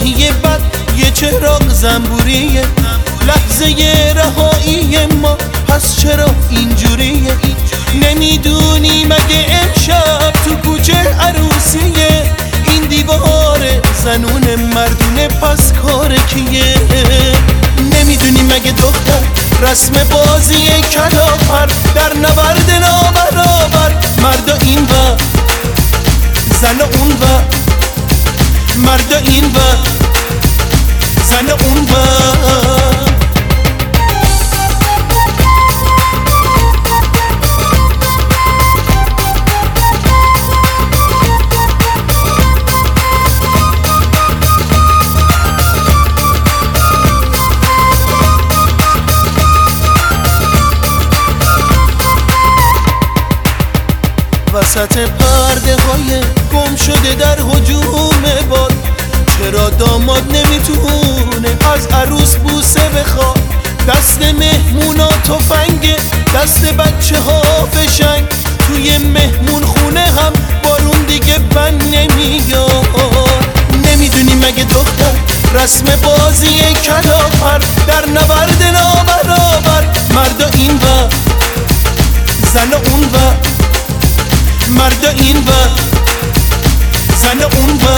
ماهی بد یه چراغ زنبوریه، لحظه رهایی ما پس چرا اینجوریه؟ نمیدونی مگه امشب تو کوچه عروسیه؟ این دیوار زنون مردونه پس کار کیه؟ نمیدونی مگه دختر رسم بازی کلاغ‌پر در نبرد نابرابر، مردا این و زن اون و، مردا این و زن اون و. وسط پرده های گم شده در هجوم باد، چرا داماد نمیتونه از عروس بوسه بخواد؟ دست مهمونا تفنگه، دست بچه ها فشنگ، توی مهمون خونه هم بارون دیگه بند نمیاد. نمیدونی مگه دختر رسم بازی کلاغ‌پر در نبرد نابرابر، مردا این و زن اون و، مردا این و زن اون و.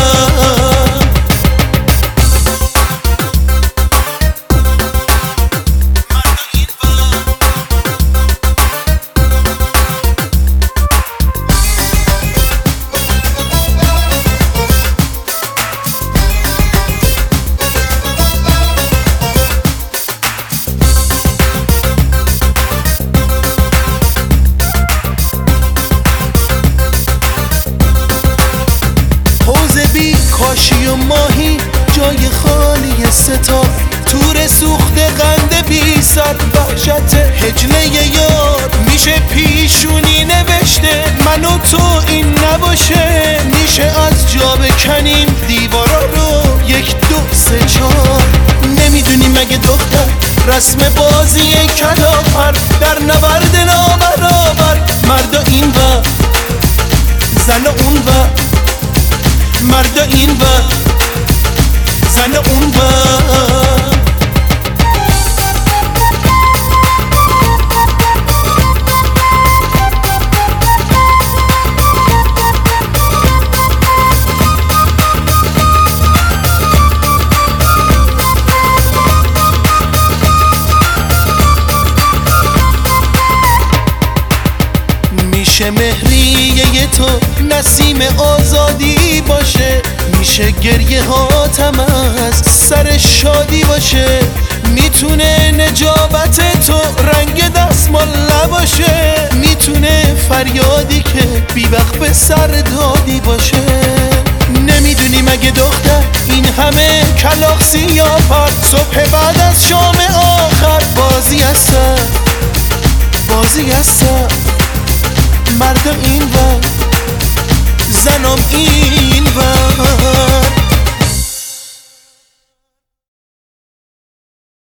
کاشی و ماهی جای خالی ستار، تور سوخت قند بی سر، وحشت هجله یاد میشه پیشونی نوشته من و تو این نباشه، میشه از جا بکنیم دیوارا رو 1 2 3 4. نمیدونی مگه دختر رسم بازی کلاغ‌پر در نبرد نابرابر، مردا این و زن اون و، مردا این و زن اون و. میشه مهریه تو نسیم آزادی باشه، میشه گریه هاتم از سر شادی باشه، میتونه نجابت تو رنگ دستمال نباشه، میتونه فریادی که بی وقت به سر دادی باشه. نمیدونی مگه دختر این همه کلاغ سیاپر، صبح بعد از شام آخر بازی هستن، بازی هستن، مردا این و زنم این